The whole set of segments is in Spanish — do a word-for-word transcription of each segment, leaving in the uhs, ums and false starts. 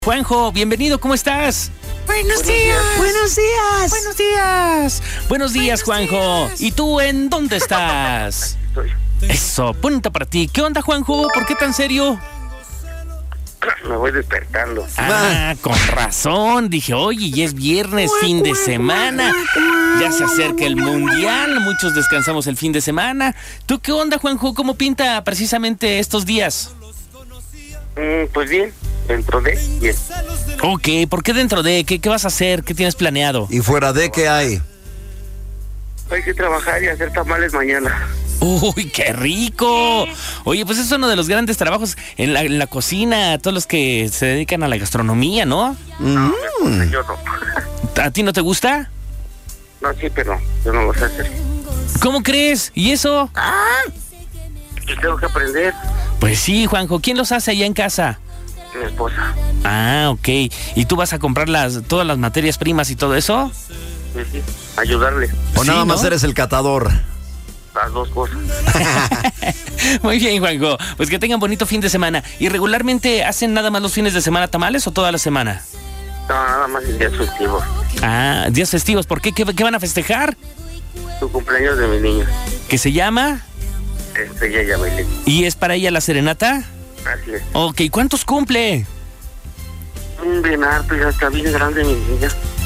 Juanjo, bienvenido, ¿cómo estás? Buenos días. Buenos días. Buenos días. Buenos días, Juanjo. ¿Y tú en dónde estás? Eso, punta para ti. ¿Qué onda, Juanjo? ¿Por qué tan serio? Me voy despertando. Ah, con razón. Dije, oye, ya es viernes, fin de semana. Ya se acerca el mundial. Muchos descansamos el fin de semana. ¿Tú qué onda, Juanjo? ¿Cómo pinta precisamente estos días? Mm, pues bien, dentro de bien. Ok, ¿por qué dentro de? ¿Qué, qué vas a hacer? ¿Qué tienes planeado? ¿Y fuera de qué hay? Hay que trabajar y hacer tamales mañana. ¡Uy, qué rico! Oye, pues es uno de los grandes trabajos en la, en la cocina, todos los que se dedican a la gastronomía, ¿no? No, pues, yo no. ¿A ti no te gusta? No, sí, pero yo no lo sé hacer. ¿Cómo crees? ¿Y eso? Y tengo que aprender. Pues sí, Juanjo. ¿Quién los hace allá en casa? Mi esposa. Ah, ok. ¿Y tú vas a comprar las, todas las materias primas y todo eso? Sí, sí, ayudarle. ¿O Sí, nada más ¿no? eres el catador? Las dos cosas. Muy bien, Juanjo. Pues que tengan bonito fin de semana. ¿Y regularmente hacen nada más los fines de semana tamales o toda la semana? No, nada más el día festivo. Ah, días festivos. ¿Por qué? ¿Qué, qué van a festejar? Tu cumpleaños de mi niña. ¿Qué se llama? Este, ya, ya bailé. ¿Y es para ella la serenata? Así es. Ok, ¿cuántos cumple? Un bien harto, ya está bien grande mi niña.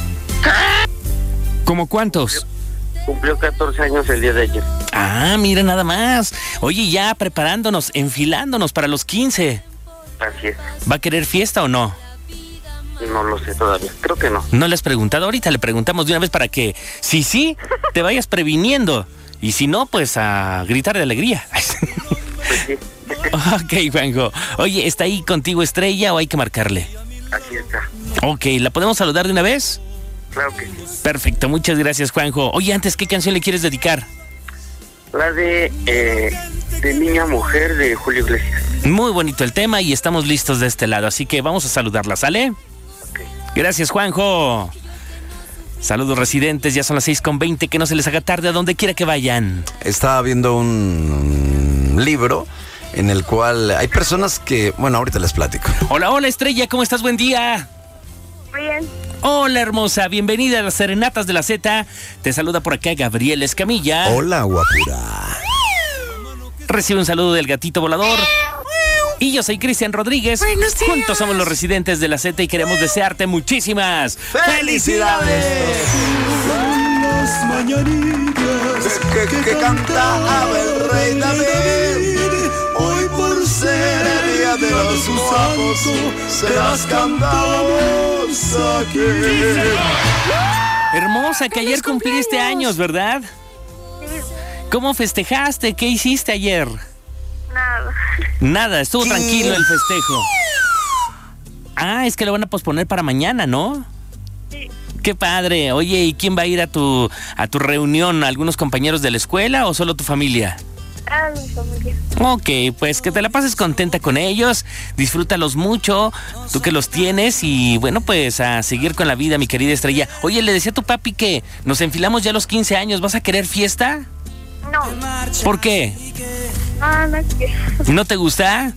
¿Cómo cuántos? Cumplió catorce años el día de ayer. Ah, mira nada más. Oye, ya preparándonos, enfilándonos para los quince. Así es. ¿Va a querer fiesta o no? No lo sé todavía. Creo que no. ¿No le has preguntado? Ahorita le preguntamos de una vez para que, si sí, te vayas previniendo. Y si no, pues a gritar de alegría. Pues sí. Ok, Juanjo. Oye, ¿está ahí contigo Estrella o hay que marcarle? Así está. Ok, ¿la podemos saludar de una vez? Claro que sí. Perfecto, muchas gracias, Juanjo. Oye, antes, ¿qué canción le quieres dedicar? La de, eh, de Niña Mujer de Julio Iglesias. Muy bonito el tema y estamos listos de este lado, así que vamos a saludarla, ¿sale? Ok. Gracias, Juanjo. Saludos, residentes, ya son las seis con veinte, que no se les haga tarde a donde quiera que vayan. Estaba viendo un libro en el cual hay personas que... Bueno, ahorita les platico. Hola, hola, Estrella, ¿cómo estás? Buen día. Bien. Hola, hermosa, bienvenida a las Serenatas de la Z. Te saluda por acá Gabriel Escamilla. Hola, guapura. Recibe un saludo del gatito volador. Y yo soy Cristian Rodríguez. Buenos días. Juntos somos los residentes de la Z y queremos desearte muchísimas ¡Felicidades! Las mañanitas Que, que, que cantaba el rey David. Hoy por ser el día de los guapos, se las cantamos aquí. hermosa, que ayer cumpliste años, ¿verdad? Sí, ¿Cómo festejaste? ¿Qué hiciste ayer? nada. Nada, estuvo tranquilo el festejo. Ah, es que lo van a posponer para mañana, ¿no? Sí. Qué padre. Oye, ¿y quién va a ir a tu a tu reunión? ¿Algunos compañeros de la escuela o solo tu familia? Ah, mi familia. Ok, pues que te la pases contenta con ellos, disfrútalos mucho, tú que los tienes y bueno, pues a seguir con la vida, mi querida Estrella. Oye, le decía a tu papi que nos enfilamos ya a los quince años, ¿vas a querer fiesta? No. ¿Por qué? Ah, no quiero. ¿No te gusta?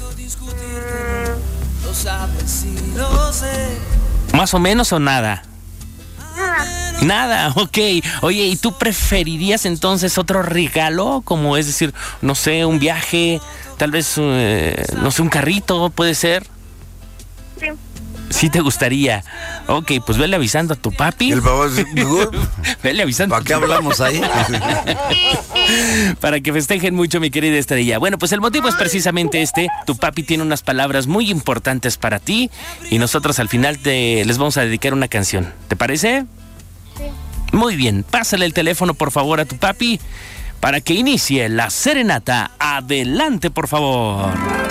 ¿Más o menos o nada? Nada. Nada, ok. Oye, ¿y tú preferirías entonces otro regalo? Como es decir, no sé, un viaje, tal vez, eh, no sé, un carrito, ¿puede ser? Sí. Sí te gustaría. Ok, pues vele avisando a tu papi. El papá dice, Vele avisando. ¿para qué hablamos ahí? Para que festejen mucho, mi querida Estrella. Bueno, pues el motivo es precisamente este. Tu papi tiene unas palabras muy importantes para ti y nosotros al final te les vamos a dedicar una canción. ¿Te parece? Sí. Muy bien, pásale el teléfono por favor a tu papi para que inicie la serenata. Adelante, por favor.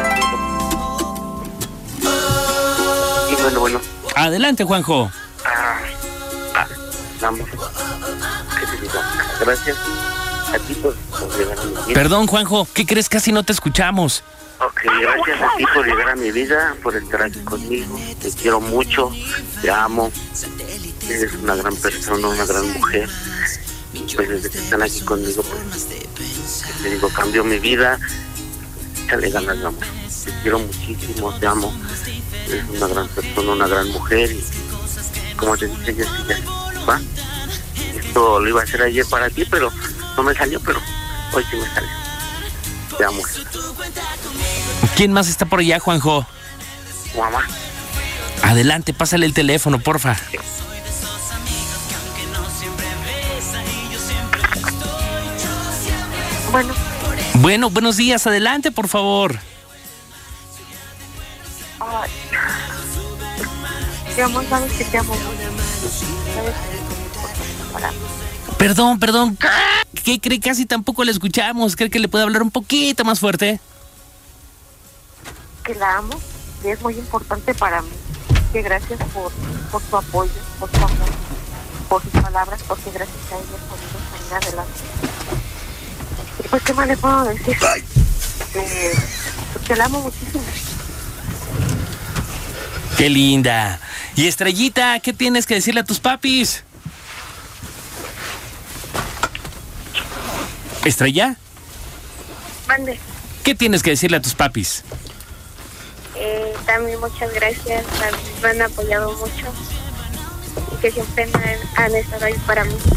Y bueno, bueno. Adelante, Juanjo. Ah, ah, vamos. ¿Qué te digo? Gracias a ti por, por llegar a mi vida. Perdón, Juanjo, ¿qué crees? Casi no te escuchamos. Ok, gracias a ti por llegar a mi vida, por estar aquí conmigo. Te quiero mucho, te amo. Eres una gran persona, una gran mujer. Pues desde que están aquí conmigo, pues, te digo, cambió mi vida. Échale ganas, vamos. Te quiero muchísimo, te amo. es una gran persona, una gran mujer y como te dije, ya, ya, va. Esto lo iba a hacer ayer para ti, pero no me salió, pero hoy sí me salió. Te amo. ¿Quién más está por allá, Juanjo? Mamá. Adelante, pásale el teléfono, porfa. Bueno, Bueno, buenos días, adelante, por favor. ay, te amo, sabes que te amo mucho. Sabes que es muy importante para mí. Perdón, perdón. ¿Qué cree? Casi tampoco le escuchamos. ¿Cree que le puede hablar un poquito más fuerte? Que la amo y es muy importante para mí. Que gracias por, por tu apoyo, por tu amor, por sus palabras, porque gracias a ella he podido salir adelante. Y pues, ¿qué más le puedo decir? Que, que la amo muchísimo. Qué linda. Y Estrellita, ¿qué tienes que decirle a tus papis? ¿Estrella? Mande. ¿Qué tienes que decirle a tus papis? Eh, también muchas gracias, también me han apoyado mucho y que siempre han, han estado ahí para mí.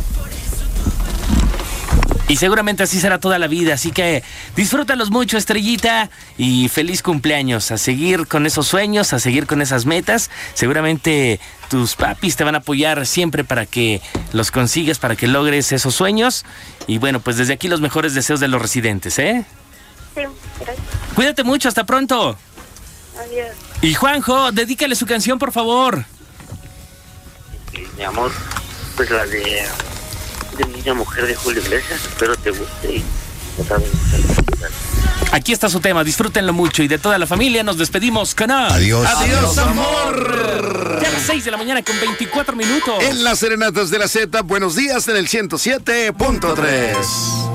Y seguramente así será toda la vida, así que disfrútalos mucho, Estrellita, y feliz cumpleaños. A seguir con esos sueños, a seguir con esas metas. Seguramente tus papis te van a apoyar siempre para que los consigas, para que logres esos sueños. Y bueno, pues desde aquí los mejores deseos de los residentes, ¿eh? Sí, gracias. Cuídate mucho, hasta pronto. Adiós. Y Juanjo, dedícale su canción, por favor. Y, mi amor, pues la de, de Niña Mujer de Julio Iglesias. Espero te guste y otra vez. Aquí está su tema, disfrútenlo mucho. Y de toda la familia nos despedimos con... Adiós. Adiós, amor. Ya a las seis de la mañana con veinticuatro minutos. En las serenatas de la Z, buenos días en el ciento siete punto tres.